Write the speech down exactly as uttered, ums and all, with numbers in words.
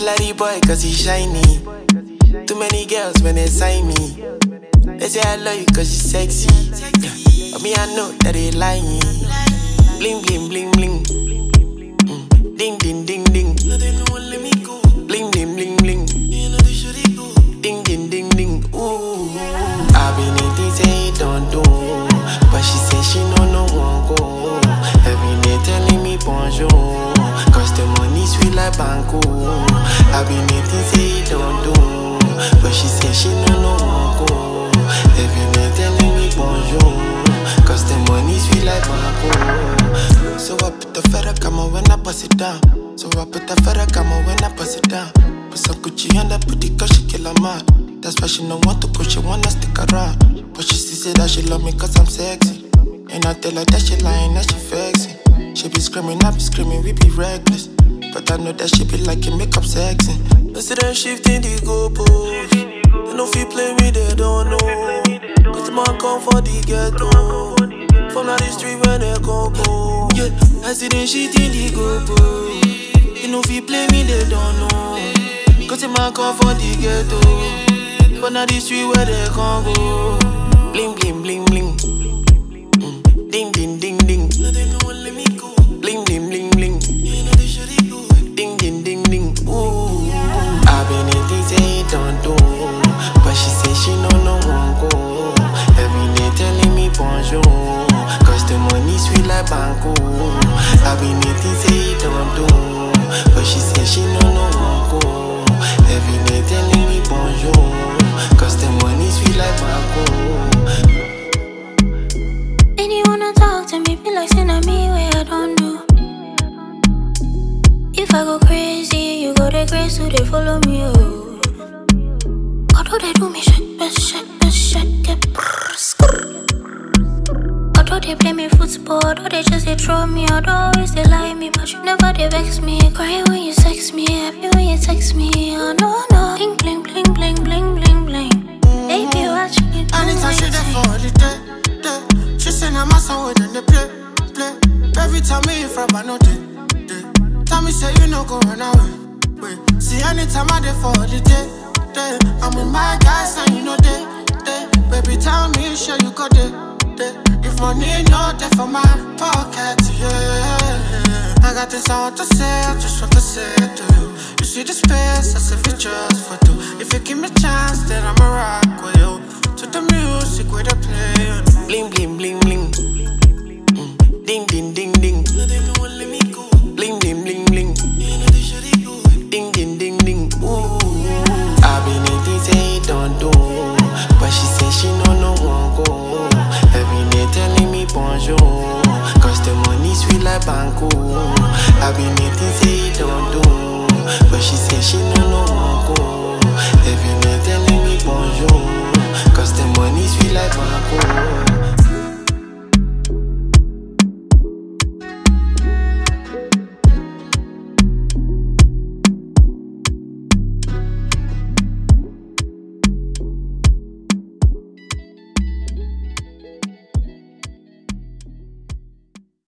like the boy cause he shiny. Too many girls when they sign me. They say I love you cause you sexy. Yeah. But me I know that they lying. Bling bling bling bling. Mm. Ding ding ding ding. Bling bling bling bling. Ding ding ding ding. Ooh. I been eating say don't do, but she say she no no won't go. Every day telling me bonjour, cause the money sweet like banco. I been eating say don't do, but she say she no no won't go. Every day telling me bonjour, cause the money sweet like banco. So I put the Ferragamo when I pass it down. So I put the Ferragamo when I pass it down. Put some Gucci on that booty cause she kill a man. That's why she no want to push, she wanna stick around. But she still say that she love me cause I'm sexy. And I tell her that she lying, that she vexing. She be screaming, I be screaming, we be reckless. But I know that she be liking makeup sexy. Instead of shifting the goalposts, they no fit play me, they don't know. Cause the man come for the ghetto. From the street where they go go. Yeah, I see them shifting the goalposts. They no fit play me, they don't know. Cause the man come for the ghetto. From the street where they go go. Bling bling bling bling. Mm. Ding ding ding ding. Bling bling bling bling. Ding ding ding ding. Ooh. I been eating say don't do, but she say she no no won't go. Every day telling me bonjour, cause the money sweet like banco. I been eating say don't do, but she say she no no won't go. Every day telling me bonjour, cause the money sweet like banco. And you wanna talk to me, be like saying to me where I don't do. If I go crazy, you go the grace, so they follow me, oh. Although they do me shake, best shake, best shake, get although they play me football, although they just they throw me, although always they lie me, but you never they vex me. Cry when you sex me, happy when you text me, oh no no. Bling bling bling bling bling bling bling. Baby, watch me do anytime she there for the day, day. She say I'm a song with them, they play, play. Every time me in front, I know they. Tell me say you no go run away. Wait, see anytime I dey for the day, day. I'm with my guys and you know they, they. Baby tell me sure you got it, day. If money no there for my pocket, yeah. I got this I want to say, I just want to say to you. You see the space, I say it just for two. If you give me a chance, then I'ma rock with you. To the music where they play. Bling bling bling bling. Mm. Ding ding ding ding. Bling bling bling bling. Ding ding ding ding. Ooh. I been eating say don't do, but she say she no no won't go. Every day telling me bonjour, cause the money sweet like banco. I been eating say don't do, but she say she no no won't go. Every day telling me bonjour, cause the money sweet like banco.